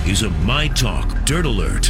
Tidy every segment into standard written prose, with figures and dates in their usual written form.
is a My Talk Dirt Alert.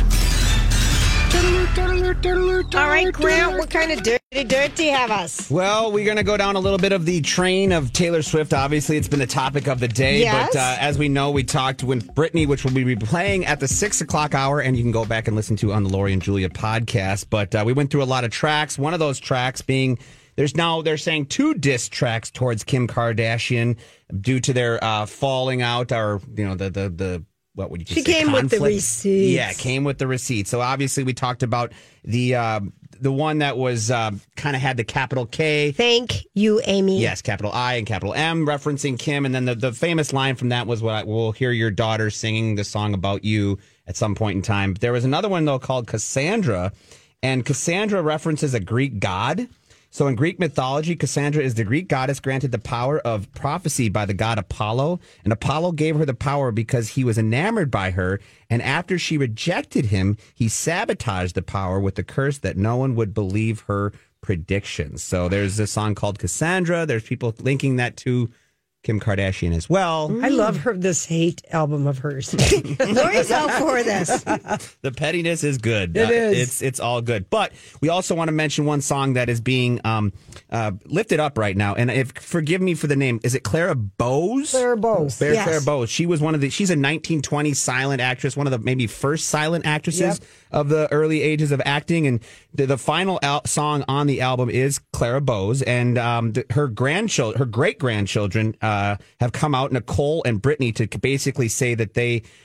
All right, Grant, what kind of dirty dirt do you have us? Well, we're going to go down a little bit of the train of Taylor Swift. Obviously, it's been the topic of the day. Yes. But as we know, we talked with Britney, which will be playing at the 6 o'clock hour, and you can go back and listen to on the Lori and Julia podcast. But we went through a lot of tracks. One of those tracks being, they're saying 2 diss tracks towards Kim Kardashian due to their falling out, or, the what would you say? She came conflict? with the receipts. Yeah, came with the receipts. So obviously we talked about the one that was kind of had the capital K. Thank you, Amy. Yes, capital I and capital M, referencing Kim. And then the famous line from that was, we'll hear your daughter singing the song about you at some point in time. But there was another one, though, called Cassandra. And Cassandra references a Greek god. So in Greek mythology, Cassandra is the Greek goddess granted the power of prophecy by the god Apollo. And Apollo gave her the power because he was enamored by her. And after she rejected him, he sabotaged the power with the curse that no one would believe her predictions. So there's a song called Cassandra. There's people linking that to Kim Kardashian as well. I love this hate album of hers. Lori's out for this. The pettiness is good. It is. It's all good. But we also want to mention one song that is being lifted up right now. And forgive me for the name. Is it Clara Bowes? Clara Bowes. Yes. Clara Bowes. She was she's a 1920s silent actress, one of the maybe first silent actresses of the early ages of acting. And the final song on the album is Clara Bowes. And her great-grandchildren have come out, Nicole and Brittany, to basically say that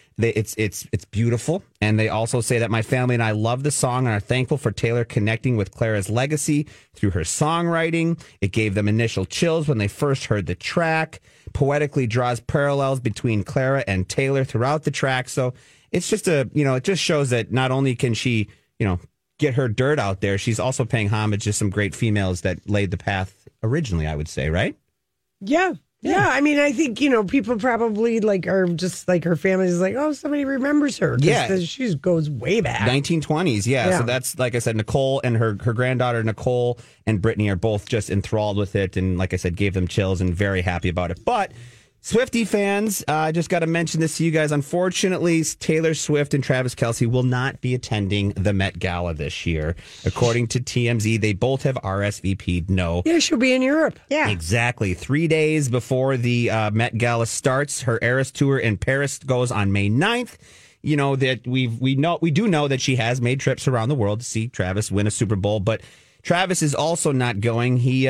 it's beautiful. And they also say that my family and I love the song and are thankful for Taylor connecting with Clara's legacy through her songwriting. It gave them initial chills when they first heard the track, poetically draws parallels between Clara and Taylor throughout the track. So it's just it just shows that not only can she, get her dirt out there, she's also paying homage to some great females that laid the path originally, I would say, right? Yeah. Yeah, I mean, I think, people probably are just her family is oh, somebody remembers her. Yeah. She goes way back. 1920s, yeah. So that's, like I said, Nicole and her granddaughter, Nicole and Brittany, are both just enthralled with it. And like I said, gave them chills and very happy about it. But Swiftie fans, I just got to mention this to you guys. Unfortunately, Taylor Swift and Travis Kelce will not be attending the Met Gala this year. According to TMZ, they both have RSVP'd no. Yeah, she'll be in Europe. Yeah. Exactly. 3 days before the Met Gala starts, her Eras Tour in Paris goes on May 9th. That we do know that she has made trips around the world to see Travis win a Super Bowl, but Travis is also not going. He,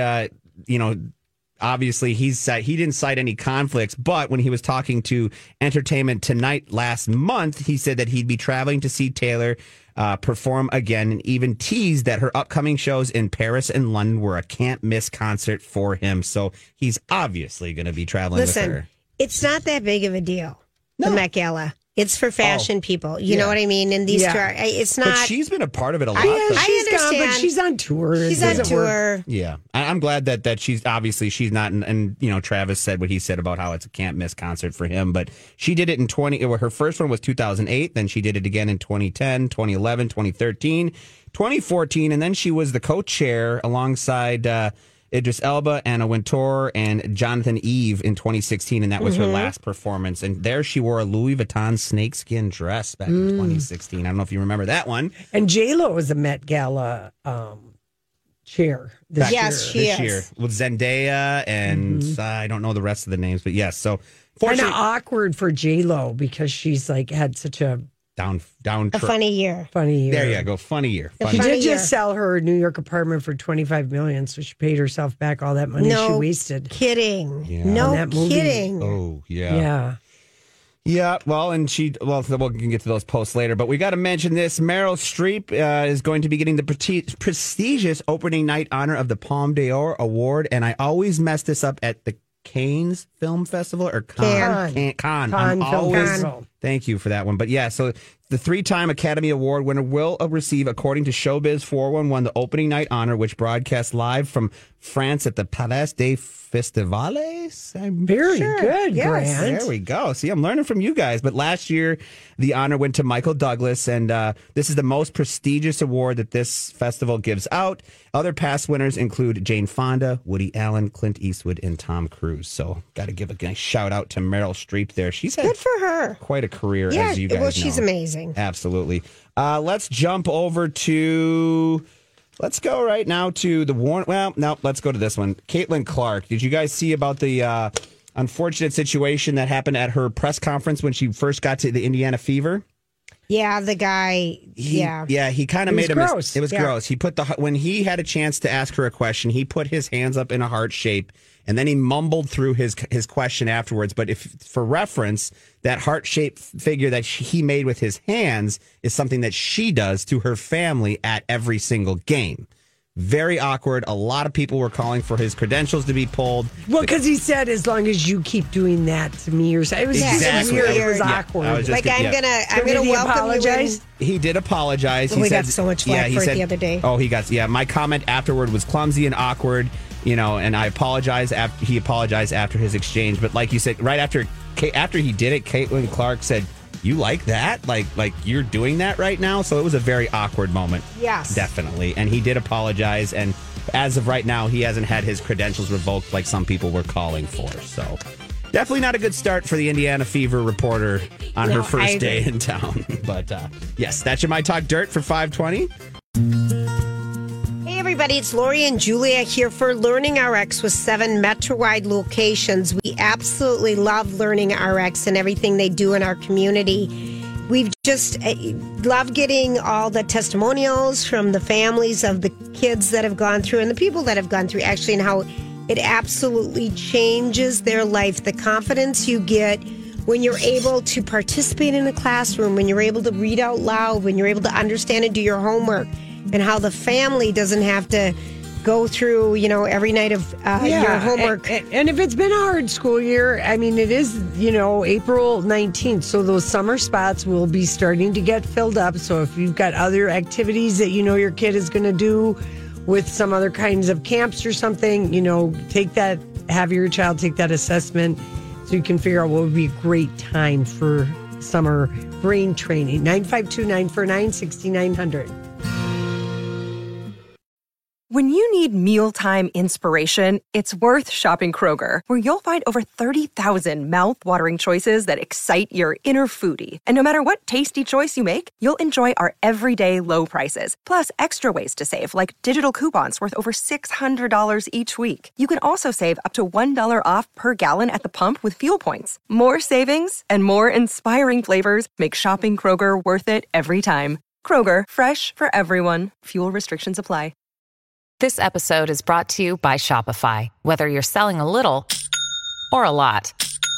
obviously, he didn't cite any conflicts, but when he was talking to Entertainment Tonight last month, he said that he'd be traveling to see Taylor perform again, and even teased that her upcoming shows in Paris and London were a can't-miss concert for him. So he's obviously going to be traveling with her. It's not that big of a deal, the Met Gala. It's for fashion people. You know what I mean? And these two it's not. But she's been a part of it a lot. I understand. But she's on tour. She's on tour. Yeah. I'm glad that she's not. And Travis said what he said about how it's a can't miss concert for him. But she did it in her first one was 2008. Then she did it again in 2010, 2011, 2013, 2014. And then she was the co-chair alongside Idris Elba, Anna Wintour, and Jonathan Eve in 2016, and that was her last performance. And there she wore a Louis Vuitton snakeskin dress back in 2016. I don't know if you remember that one. And J-Lo was a Met Gala chair this year. Yes, she is. With Zendaya, and I don't know the rest of the names, but yes. So, kind of awkward for J-Lo because she's had such a down a funny year. Funny year. There you go. Funny year. She did just sell her New York apartment for $25 million, so she paid herself back all that money she wasted. Kidding. Yeah. No that movie. kidding. Oh, yeah. Yeah. Yeah, well, we can get to those posts later, but we got to mention this. Meryl Streep is going to be getting the prestigious opening night honor of the Palme d'Or Award, and I always mess this up at the Cannes Film Festival or Cannes. Festival. Thank you for that one. But yeah, so the 3-time Academy Award winner will receive, according to Showbiz 411, the opening night honor, which broadcasts live from France at the Palais des Festivals. Very good, Grant. There we go. See, I'm learning from you guys. But last year, the honor went to Michael Douglas, and this is the most prestigious award that this festival gives out. Other past winners include Jane Fonda, Woody Allen, Clint Eastwood, and Tom Cruise. So, got to give a nice shout out to Meryl Streep there. She's had good for her. Quite a career, as you guys know. Well, she's amazing. Absolutely. Let's jump over to... Let's go right now to the Warren. Well, no, let's go to this one. Caitlin Clark. Did you guys see about the unfortunate situation that happened at her press conference when she first got to the Indiana Fever? Yeah, the guy. He kind of made a gross. It was gross. He put when he had a chance to ask her a question, he put his hands up in a heart shape, and then he mumbled through his question afterwards. But if for reference, that heart shaped figure that he made with his hands is something that she does to her family at every single game. Very awkward. A lot of people were calling for his credentials to be pulled. Well, because he said, as long as you keep doing that to me, or it was exactly. weird. It was awkward. I'm gonna welcome apologize. He did apologize. We got so much flack for it the other day. Oh, he got my comment afterward was clumsy and awkward. And I apologize. He apologized after his exchange, but like you said, right after he did it, Caitlin Clark said, "You like that? Like you're doing that right now?" So it was a very awkward moment. Yes. Definitely. And he did apologize. And as of right now, he hasn't had his credentials revoked like some people were calling for. So definitely not a good start for the Indiana Fever reporter on her first day in town. But yes, that's your My Talk Dirt for 520. Hey everybody, it's Lori and Julia here for Learning RX with 7 Metro-wide locations. We absolutely love Learning RX and everything they do in our community. We've just loved getting all the testimonials from the families of the kids that have gone through and the people that have gone through, actually, and how it absolutely changes their life. The confidence you get when you're able to participate in a classroom, when you're able to read out loud, when you're able to understand and do your homework, and how the family doesn't have to go through, every night of your homework. And if it's been a hard school year, I mean, it is, April 19th. So those summer spots will be starting to get filled up. So if you've got other activities that your kid is going to do with some other kinds of camps or something, have your child take that assessment so you can figure out what would be a great time for summer brain training. 952-949-6900. When you need mealtime inspiration, it's worth shopping Kroger, where you'll find over 30,000 mouth-watering choices that excite your inner foodie. And no matter what tasty choice you make, you'll enjoy our everyday low prices, plus extra ways to save, like digital coupons worth over $600 each week. You can also save up to $1 off per gallon at the pump with fuel points. More savings and more inspiring flavors make shopping Kroger worth it every time. Kroger, fresh for everyone. Fuel restrictions apply. This episode is brought to you by Shopify. Whether you're selling a little or a lot,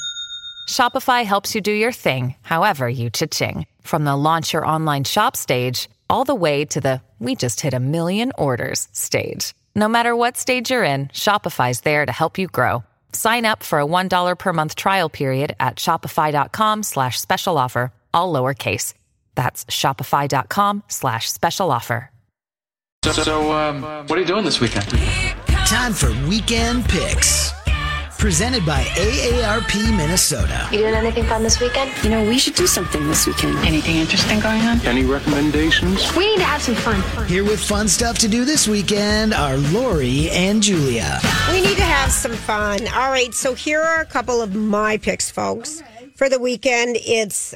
Shopify helps you do your thing, however you cha-ching. From the launch your online shop stage, all the way to the we just hit 1 million orders stage. No matter what stage you're in, Shopify's there to help you grow. Sign up for a $1 per month trial period at shopify.com/special offer, all lowercase. That's shopify.com/special offer. So, what are you doing this weekend? Time for Weekend Picks. Presented by AARP Minnesota. You doing anything fun this weekend? We should do something this weekend. Anything interesting going on? Any recommendations? We need to have some fun. Here with fun stuff to do this weekend are Lori and Julia. We need to have some fun. All right, so here are a couple of my picks, folks. For the weekend, it's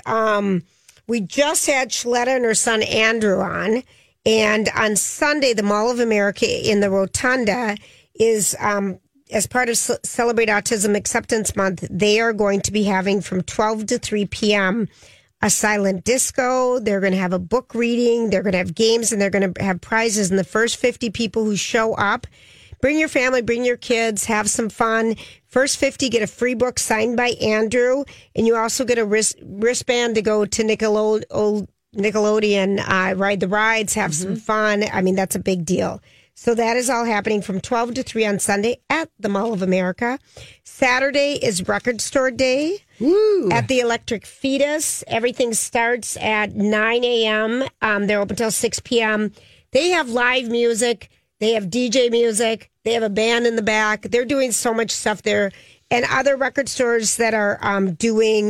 we just had Shaletta and her son Andrew on. And on Sunday, the Mall of America in the Rotunda is, as part of Celebrate Autism Acceptance Month, they are going to be having from 12 to 3 p.m. a silent disco. They're going to have a book reading. They're going to have games, and they're going to have prizes. And the first 50 people who show up, bring your family, bring your kids, have some fun. First 50 get a free book signed by Andrew, and you also get a wristband to go to Nickelodeon, ride the rides, have some fun. I mean, that's a big deal. So that is all happening from 12 to 3 on Sunday at the Mall of America. Saturday is Record Store Day. Woo. At the Electric Fetus. Everything starts at 9 a.m. They're open until 6 p.m. They have live music. They have DJ music. They have a band in the back. They're doing so much stuff there. And other record stores that are doing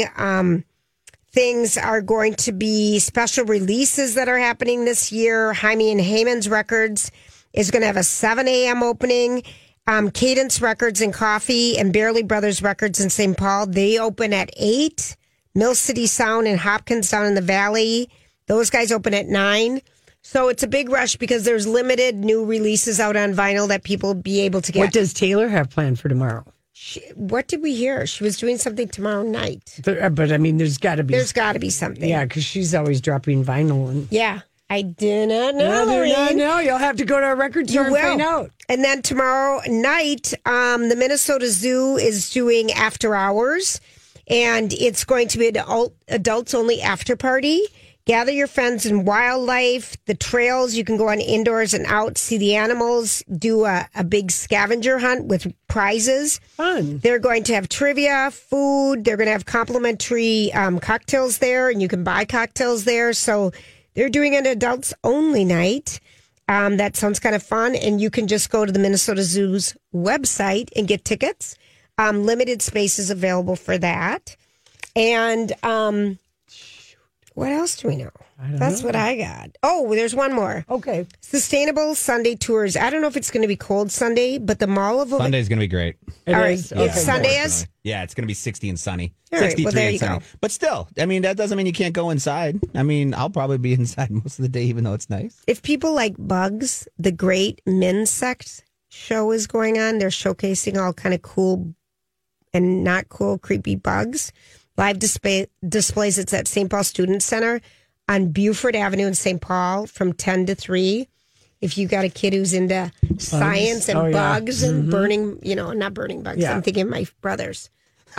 things are going to be special releases that are happening this year. Jaime and Hayman's Records is going to have a 7 a.m. opening. Cadence Records and Coffee and Barely Brothers Records in St. Paul, they open at 8. Mill City Sound and Hopkins down in the Valley. Those guys open at 9. So it's a big rush because there's limited new releases out on vinyl that people will be able to get. What does Taylor have planned for tomorrow? What did we hear? She was doing something tomorrow night. But I mean, there's got to be. There's got to be something. Yeah, because she's always dropping vinyl. And yeah. I do not know. No, you'll have to go to a record store and find out. And then tomorrow night, the Minnesota Zoo is doing after hours, and it's going to be an adults only after party. Gather your friends and wildlife, the trails. You can go on indoors and out, see the animals, do a big scavenger hunt with prizes. Fun. They're going to have trivia, food. They're going to have complimentary cocktails there, and you can buy cocktails there. So they're doing an adults only night. That sounds kind of fun. And you can just go to the Minnesota Zoo's website and get tickets. Limited spaces available for that. And what else do we know? That's what I got. Oh, there's one more. Okay. Sustainable Sunday tours. I don't know if it's going to be cold Sunday, but the Mall of Sunday's going to be great. All right. Okay. Sunday is? Yeah, it's going to be 60 and sunny. All right, 63 well, there and you sunny. go. But still, I mean, that doesn't mean you can't go inside. I mean, I'll probably be inside most of the day, even though it's nice. If people like bugs, the Great Minsect show is going on. They're showcasing all kind of cool and not cool, creepy bugs. Live displays. It's at St. Paul Student Center on Buford Avenue in St. Paul from 10 to 3. If you got a kid who's into science and bugs and burning, not burning bugs. Yeah. I'm thinking of my brothers.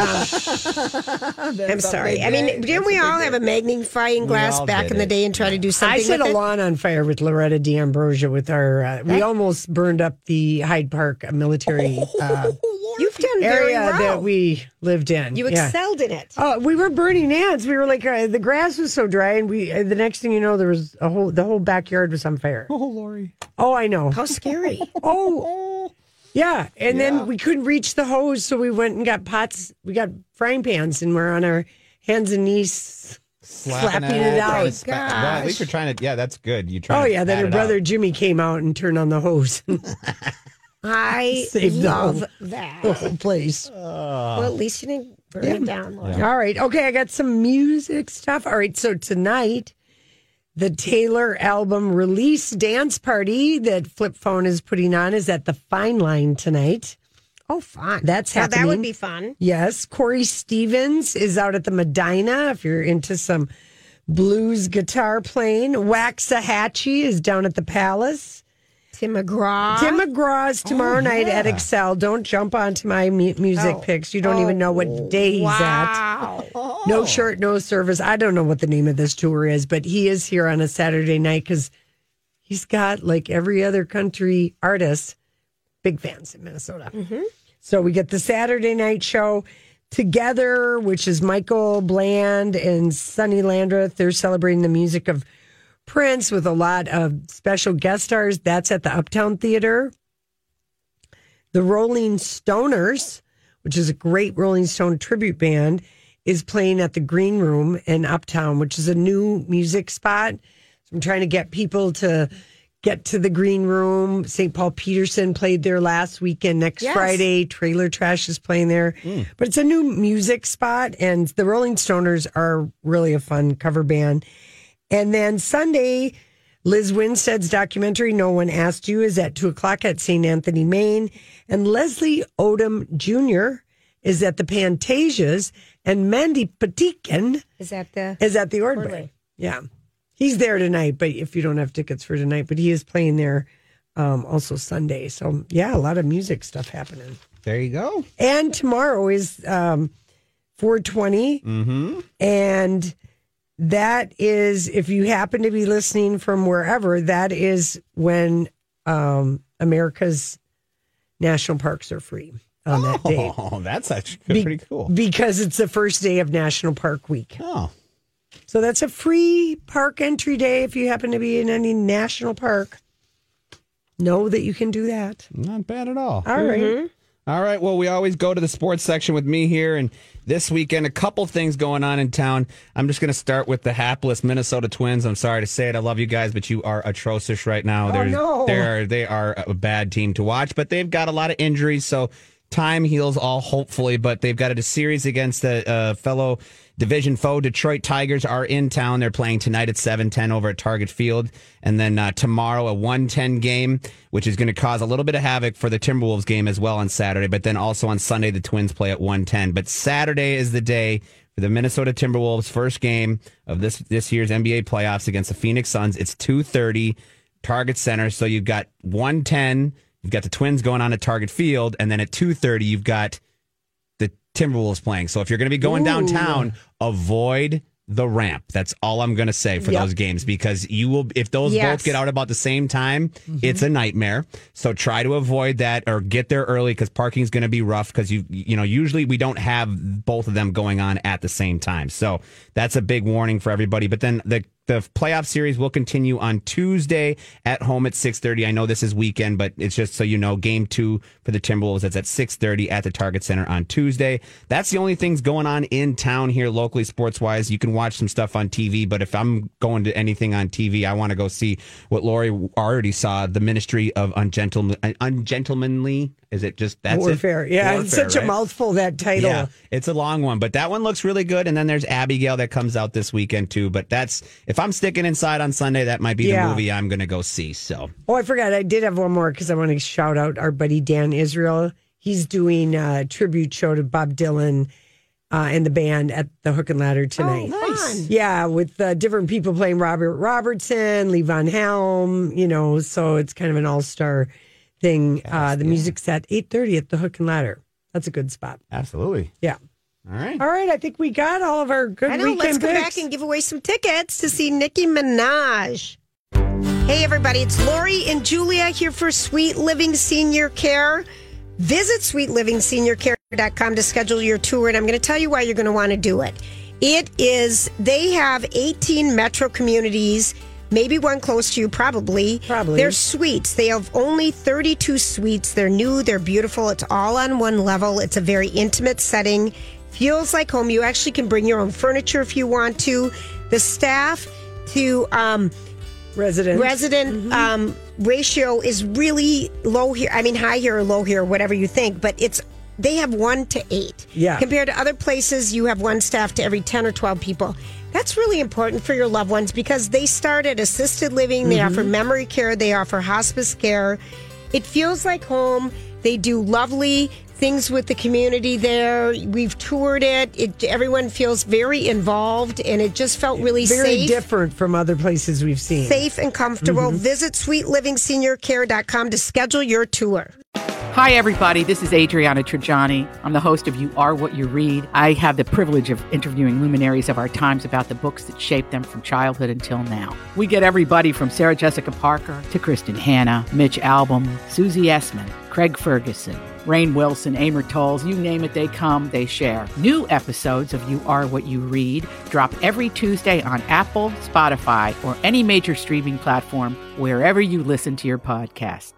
I'm sorry. I mean, didn't we all have a magnifying glass back in the day and try to do something I set with a it? lawn on fire with Loretta D'Ambrosia with our. We almost burned up the Hyde Park military You've done very area well. that we lived in. You excelled in it. Oh, we were burning ants. We were like, the grass was so dry, and the next thing you know, there was the whole backyard was on fire. Oh, Lori. Oh, I know. How scary. Oh, yeah. And then we couldn't reach the hose, so we went and got pots. We got frying pans, and we're on our hands and knees slapping it out. Well, at least you're trying to. Yeah, that's good. You try. Oh, yeah. Then her brother Jimmy came out and turned on the hose. I Saved love the that. whole place. Well, at least you didn't burn it down, Laura. All right. Okay, I got some music stuff. All right, so tonight, the Taylor album release dance party that Flip Phone is putting on is at the Fine Line tonight. Oh, fun. That's Now, happening. that would be fun. Yes. Corey Stevens is out at the Medina if you're into some blues guitar playing. Waxahachie is down at the Palace. Tim McGraw. Tim McGraw's tomorrow night at Excel. Don't jump onto my music picks. You don't even know what day he's at. No shirt, no service. I don't know what the name of this tour is, but he is here on a Saturday night because he's got, like every other country artist, big fans in Minnesota. Mm-hmm. So we get the Saturday night show together, which is Michael Bland and Sonny Landreth. They're celebrating the music of Prince with a lot of special guest stars. That's at the Uptown Theater. The Rolling Stoners, which is a great Rolling Stone tribute band, is playing at the Green Room in Uptown, which is a new music spot. So I'm trying to get people to get to the Green Room. St. Paul Peterson played there last weekend. Next Friday, Trailer Trash is playing there. But it's a new music spot, and the Rolling Stoners are really a fun cover band. And then Sunday, Liz Winstead's documentary, No One Asked You, is at 2:00 at St. Anthony, Maine. And Leslie Odom Jr. is at the Pantasias. And Mandy Patinkin is at the Ordway. Yeah. He's there tonight, but if you don't have tickets for tonight, but he is playing there also Sunday. So, yeah, a lot of music stuff happening. There you go. And tomorrow is 420. Mm-hmm. And that is, if you happen to be listening from wherever, that is when America's national parks are free on that day. Oh, that's actually pretty cool. Because it's the first day of National Park Week. Oh. So that's a free park entry day if you happen to be in any national park. Know that you can do that. Not bad at all. All right. Mm-hmm. All right. Well, we always go to the sports section with me here. And this weekend, a couple things going on in town. I'm just going to start with the hapless Minnesota Twins. I'm sorry to say it. I love you guys, but you are atrocious right now. They are a bad team to watch, but they've got a lot of injuries. So time heals all, hopefully. But they've got a series against a fellow division foe Detroit Tigers are in town. They're playing tonight at 7:10 over at Target Field. And then tomorrow a 1:10 game, which is going to cause a little bit of havoc for the Timberwolves game as well on Saturday. But then also on Sunday, the Twins play at 1:10. But Saturday is the day for the Minnesota Timberwolves' first game of this year's NBA playoffs against the Phoenix Suns. It's 2:30, Target Center. So you've got 1:10, you've got the Twins going on at Target Field, and then at 2:30, you've got the Timberwolves playing. So if you're going to be going downtown, avoid the ramp. That's all I'm going to say for those games, because you will, if those both get out about the same time, it's a nightmare. So try to avoid that or get there early, because parking is going to be rough, because usually we don't have both of them going on at the same time. So that's a big warning for everybody. But then the playoff series will continue on Tuesday at home at 6:30. I know this is weekend, but it's just so you know, game 2 for the Timberwolves, it's at 6:30 at the Target Center on Tuesday. That's the only things going on in town here locally, sports-wise. You can watch some stuff on TV, but if I'm going to anything on TV, I want to go see what Lori already saw, the Ministry of Ungentlemanly. Is it just that's Warfare? It? Yeah, Warfare, it's such a mouthful, that title. Yeah, it's a long one, but that one looks really good. And then there's Abigail that comes out this weekend too. But that's, if I'm sticking inside on Sunday, that might be the movie I'm going to go see. So, I forgot, I did have one more, because I want to shout out our buddy Dan Israel. He's doing a tribute show to Bob Dylan and the band at the Hook and Ladder tonight. Oh, nice. Yeah, with different people playing Robert Robertson, Lee Von Helm, so it's kind of an all-star thing. The music's at 8:30 at the Hook and Ladder. That's a good spot. Absolutely. Yeah. All right. I think we got all of our good weekend let's go picks. back and give away some tickets to see Nicki Minaj. Hey, everybody, it's Lori and Julia here for Sweet Living Senior Care. Visit sweetliving.seniorcare.com to schedule your tour, and I'm going to tell you why you're going to want to do it. They have 18 metro communities, maybe one close to you, probably. They're suites. They have only 32 suites. They're new. They're beautiful. It's all on one level. It's a very intimate setting. Feels like home. You actually can bring your own furniture if you want to. The staff to resident ratio is really low here. I mean, high here or low here, whatever you think. But they have 1 to 8. Yeah. Compared to other places, you have one staff to every 10 or 12 people. That's really important for your loved ones, because they start at assisted living. They offer memory care. They offer hospice care. It feels like home. They do lovely things with the community there. We've toured it. Everyone feels very involved, and it just felt really very safe. different from other places we've seen. Safe and comfortable. Visit sweetlivingSeniorCare.com to schedule your tour. Hi, everybody. This is Adriana Trajani. I'm the host of You Are What You Read. I have the privilege of interviewing luminaries of our times about the books that shaped them from childhood until now. We get everybody from Sarah Jessica Parker to Kristen Hanna, Mitch Albom, Susie Essman, Craig Ferguson, Rainn Wilson, Amor Tolls, you name it, they come, they share. New episodes of You Are What You Read drop every Tuesday on Apple, Spotify, or any major streaming platform wherever you listen to your podcasts.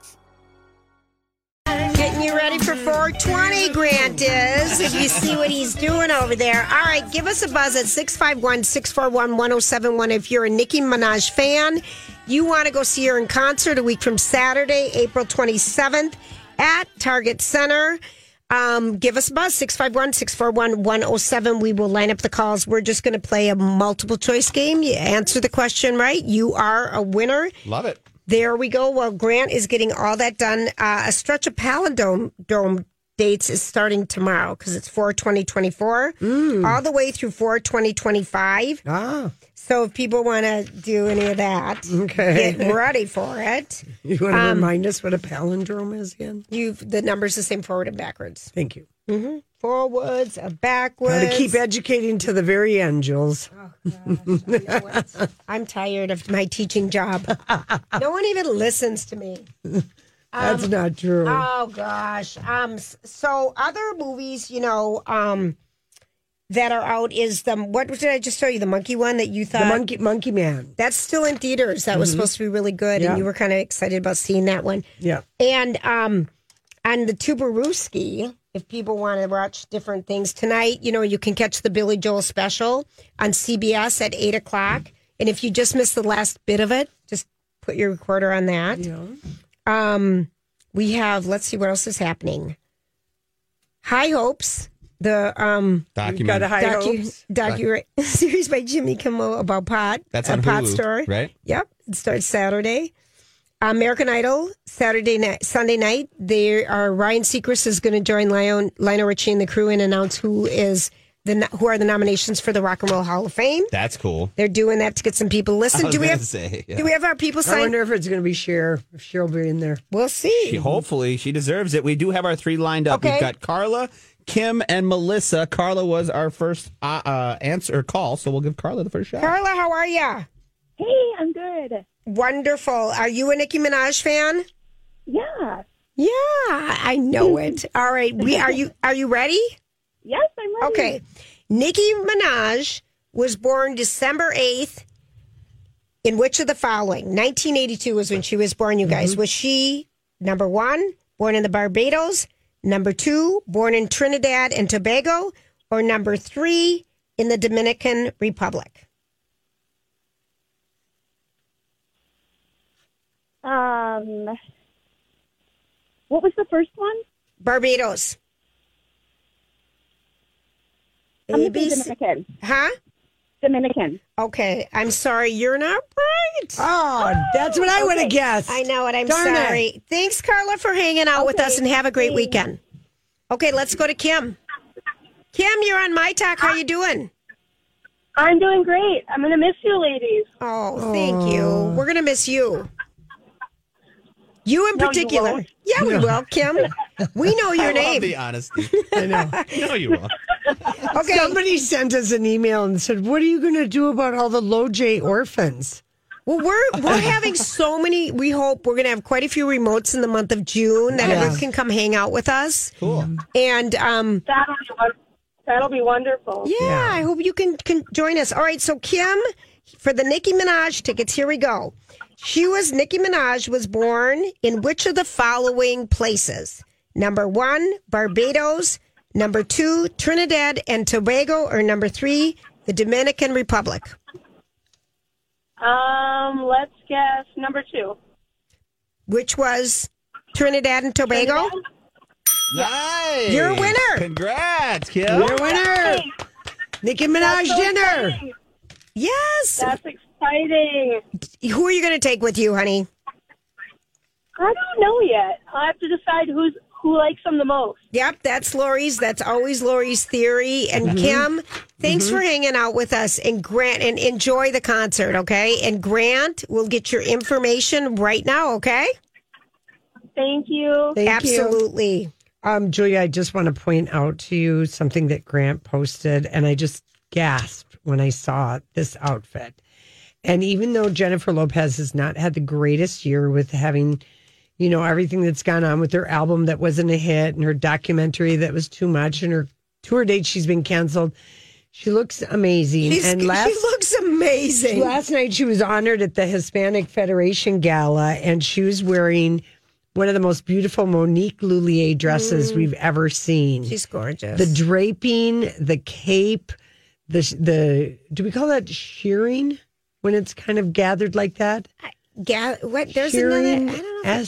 Getting you ready for 420, Grant is. If you see what he's doing over there. All right, give us a buzz at 651-641-1071 if you're a Nicki Minaj fan. You want to go see her in concert a week from Saturday, April 27th at Target Center. Give us a buzz, 651-641-1071. We will line up the calls. We're just going to play a multiple choice game. You answer the question right, you are a winner. Love it. There we go. Well, Grant is getting all that done. A stretch of palindrome dates is starting tomorrow, because it's 4/20/24 all the way through 4/20/25. So if people want to do any of that, get ready for it. You want to remind us what a palindrome is again? The number's the same forward and backwards. Thank you. Forwards, backwards. Got to keep educating to the very end, Jules. Oh, gosh. I'm tired of my teaching job. No one even listens to me. That's not true. Oh, gosh. So other movies, that are out is what did I just show you? The monkey one that you thought? The Monkey Man. That's still in theaters. That was supposed to be really good, and you were kind of excited about seeing that one. Yeah. And the Tuberuski, if people want to watch different things tonight, you can catch the Billy Joel special on CBS at 8 o'clock. And if you just missed the last bit of it, just put your recorder on that. Yeah. We have, let's see what else is happening. High Hopes The You've got high hopes. series by Jimmy Kimmel about pot. That's on Pot Hulu, Store. right? Yep. It starts Saturday. American Idol, Sunday night. Ryan Seacrest is going to join Lionel Richie and the crew and announce who are the nominations for the Rock and Roll Hall of Fame. That's cool. They're doing that to get some people. Listen, do we have our people I sign? wonder if it's going to be Cher. If Cher will be in there. We'll see. Hopefully, she deserves it. We do have our 3 lined up. Okay. We've got Carla, Kim, and Melissa. Carla was our first answer call, so we'll give Carla the first shot. Carla, how are ya? Hey, I'm good. Wonderful. Are you a Nicki Minaj fan? Yeah. Yeah, I know it. All right. Are you ready? Yes, I'm ready. Okay. Nicki Minaj was born December 8th in which of the following? 1982 was when she was born, you guys. Was she, number 1, born in the Barbados, number 2, born in Trinidad and Tobago, or number 3, in the Dominican Republic? What was the first one? Barbados. I'm gonna say Dominican. Huh? Dominican. Okay. I'm sorry. You're not right. Oh, that's what I would have guessed. I know it. I'm Darn sorry. it. Thanks, Carla, for hanging out with us, and have a great weekend. Okay, let's go to Kim. Kim, you're on My Talk. How you doing? I'm doing great. I'm going to miss you, ladies. Oh, thank you. We're going to miss you. You in particular. won't. Yeah, we will, Kim. We know your I name. love the honesty. I know. No, you won't. Okay. Somebody sent us an email and said, "What are you going to do about all the Low J orphans?" Well, we're having so many. We hope we're going to have quite a few remotes in the month of June that everyone can come hang out with us. Cool. And That'll be wonderful. yeah, I hope you can join us. All right, so Kim, for the Nicki Minaj tickets, here we go. Nicki Minaj was born in which of the following places? Number 1, Barbados. Number 2, Trinidad and Tobago. Or number 3, the Dominican Republic. Let's guess number 2. Which was Trinidad and Tobago? Nice. You're a winner. Congrats, Kim. You're a winner. Nicki Minaj so dinner. exciting. Yes. That's exciting. Who are you going to take with you, honey? I don't know yet. I'll have to decide who likes them the most. Yep, that's Lori's. That's always Lori's theory. And Kim, thanks for hanging out with us. And Grant, and enjoy the concert, okay? And Grant will get your information right now, okay? Thank you. Absolutely. Julia, I just want to point out to you something that Grant posted, and I just gasped when I saw this outfit. And even though Jennifer Lopez has not had the greatest year with having, everything that's gone on with her album that wasn't a hit and her documentary that was too much and her tour date, she's been canceled. She looks amazing. She looks amazing. Last night she was honored at the Hispanic Federation Gala, and she was wearing one of the most beautiful Monique Lhuillier dresses we've ever seen. She's gorgeous. The draping, the cape, the do we call that shearing when it's kind of gathered like that? What? There's shearing, another. I don't know.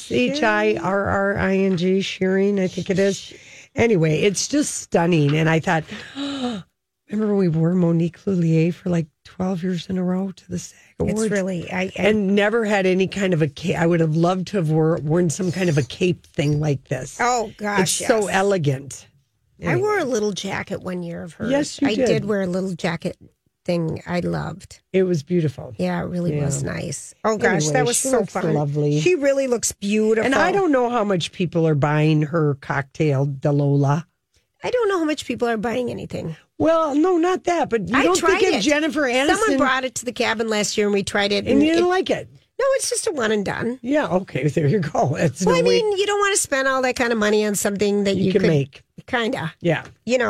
SHIRRING, shearing, I think it is. Anyway, it's just stunning. And I thought, remember we wore Monique Lhuillier for like 12 years in a row to the SAG Awards? It's really, and never had any kind of a cape. I would have loved to have worn some kind of a cape thing like this. Oh, gosh. It's so elegant. I wore a little jacket one year of hers. Yes, you I did. did wear a little jacket thing I loved. It was beautiful. Yeah, it really was nice. Oh, gosh, Anyway, that was she so looks fun. lovely. She really looks beautiful. And I don't know how much people are buying her cocktail, Delola. I don't know how much people are buying anything. Well, no, not that. But you I don't tried think of it. Jennifer Aniston. Someone brought it to the cabin last year and we tried it. and you didn't like it. No, it's just a one and done. Yeah, okay, there you go. It's Well, no I way- mean, you don't want to spend all that kind of money on something that You you can make. Kind of. Yeah.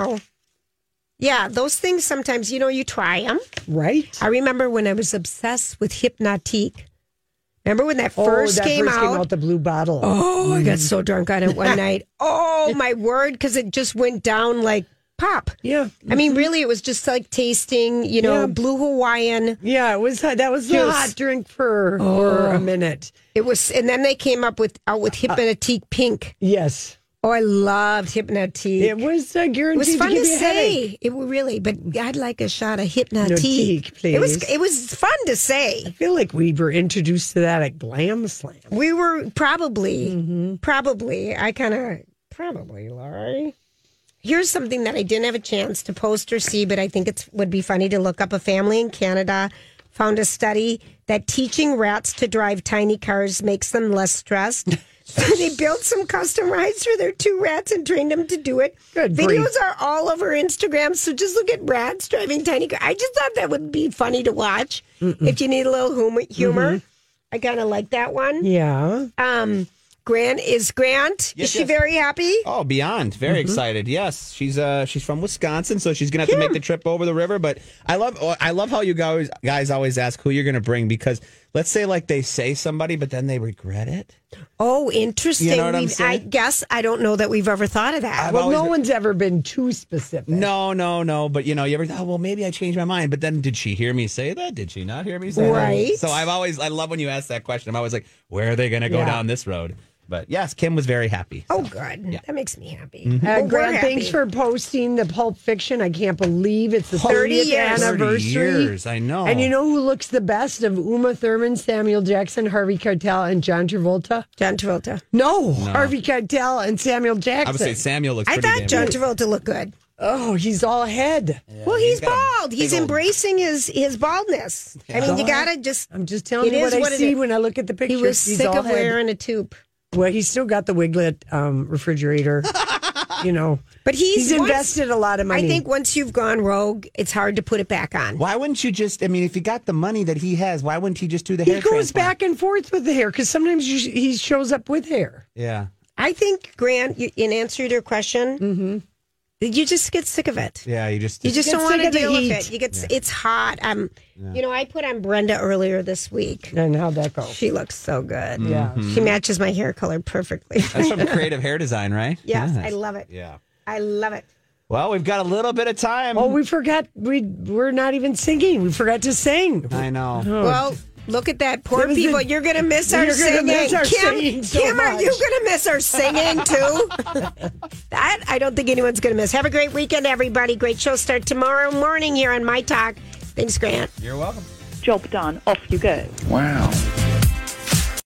Yeah, those things sometimes, you try them. Right? I remember when I was obsessed with Hypnotique. Remember when that first came out? the blue bottle. Oh, I got so drunk on it one night. Oh, my word, because it just went down like pop. Yeah. I mean, really, it was just like tasting, blue Hawaiian. Yeah, it was. That was a Juice. hot drink for a minute. It was, and then they came out with Hypnotique Pink. Yes. Oh, I loved Hypnotique. It was guaranteed It was fun to give to you a say. headache. It really, but I'd like a shot of Hypnotique. Hypnotique, please. It was fun to say. I feel like we were introduced to that at Glam Slam. We were probably. I kind of probably, Laurie. Here's something that I didn't have a chance to post or see, but I think it would be funny to look up. A family in Canada found a study that teaching rats to drive tiny cars makes them less stressed. So they built some custom rides for their 2 rats and trained them to do it. Good Videos grief. are all over Instagram, so just look at rats driving tiny cars. I just thought that would be funny to watch if you need a little humor. I kind of like that one. Yeah. Grant, is Yes, she yes. very happy? Oh, beyond. Very excited. Yes. She's from Wisconsin, so she's going to have to make the trip over the river. But I love how you guys always ask who you're going to bring, because let's say like they say somebody, but then they regret it. Oh, interesting. You know what I'm I saying? guess I don't know that we've ever thought of that. Well, no one's ever been too specific. No. But you ever thought, well, maybe I changed my mind. But then did she hear me say that? Did she not hear me say Right. that? So I love when you ask that question. I'm always like, where are they going to go down this road? But yes, Kim was very happy. Oh, good. Yeah. That makes me happy. Grant, we're thanks happy. for posting the Pulp Fiction. I can't believe it's the 30th years. anniversary. 30 years, I know. And you know who looks the best of Uma Thurman, Samuel Jackson, Harvey Keitel, and John Travolta? John Travolta. No, Harvey Keitel and Samuel Jackson. I would say Samuel looks I pretty thought damn John good. Travolta looked good. Oh, he's all ahead. Yeah, Well, he's got a bald. He's big old- embracing his baldness. I mean, you gotta just. I'm just telling It you is what I what it see is. when I look at the picture. He was He's sick all of head. wearing a tube. Well, he's still got the Wiglet refrigerator. But he's invested a lot of money. I think once you've gone rogue, it's hard to put it back on. Why wouldn't you just, if you got the money that he has, why wouldn't he just do the he hair goes transplant? back and forth with the hair because sometimes he shows up with hair. Yeah. I think, Grant, in answer to your question, you just get sick of it. Yeah, you just You just get don't want to sick of the deal with heat. it. It's hot. I put on Brenda earlier this week. And how'd that go? She looks so good. Yeah. She matches my hair color perfectly. That's from Creative Hair Design, right? Yes, Yes. I love it. Yeah. I love it. Well, we've got a little bit of time. Oh, we forgot. We're not even singing. We forgot to sing. I know. Well, look at that. Poor That was people. the- You're going to miss our You're gonna singing. miss our Kim, singing so Kim, are much. you going to miss our singing too? That I don't think anyone's going to miss. Have a great weekend, everybody. Great show start tomorrow morning here on My Talk. Thanks, Grant. You're welcome. Job done. Off you go. Wow.